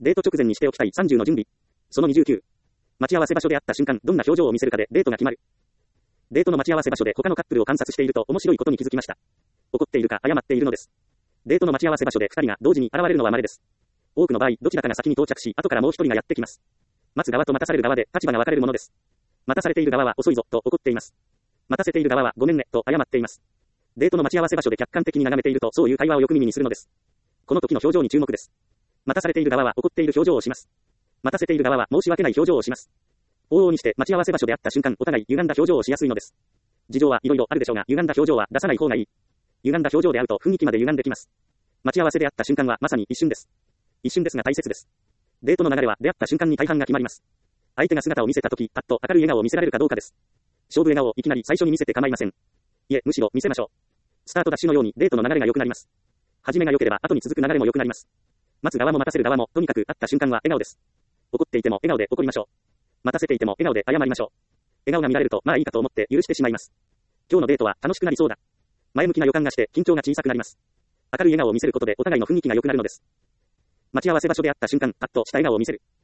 デート直前にしておきたい30の準備。その29。待ち合わせ場所であった瞬間、どんな表情を見せるかでデートが決まる。デートの待ち合わせ場所で他のカップルを観察していると面白いことに気づきました。怒っているか謝っているのです。デートの待ち合わせ場所で2人が同時に現れるのは稀です。多くの場合、どちらかが先に到着し、後からもう1人がやってきます。待つ側と待たされる側で立場が分かれるものです。待たされている側は遅いぞと怒っています。待たせている側はごめんねと謝っています。デートの待ち合わせ場所で客観的に眺めているとそういう会話をよく耳にするのです。この時の表情に注目です。待たされている側は怒っている表情をします。待たせている側は申し訳ない表情をします。往々にして待ち合わせ場所であった瞬間、お互い歪んだ表情をしやすいのです。事情はいろいろあるでしょうが、歪んだ表情は出さない方がいい。歪んだ表情であると雰囲気まで歪んできます。待ち合わせであった瞬間はまさに一瞬です。一瞬ですが大切です。デートの流れは出会った瞬間に大半が決まります。相手が姿を見せたとき、パッと明るい笑顔を見せられるかどうかです。勝負笑顔をいきなり最初に見せて構いません。いえ、むしろ見せましょう。スタートダッシュのようにデートの流れが良くなります。始めが良ければ後に続く流れも良くなります。待つ側も待たせる側も、とにかく会った瞬間は笑顔です。怒っていても笑顔で怒りましょう。待たせていても笑顔で謝りましょう。笑顔が見られるとまあいいかと思って許してしまいます。今日のデートは楽しくなりそうだ。前向きな予感がして緊張が小さくなります。明るい笑顔を見せることでお互いの雰囲気が良くなるのです。待ち合わせ場所であった瞬間、パッとした笑顔を見せる。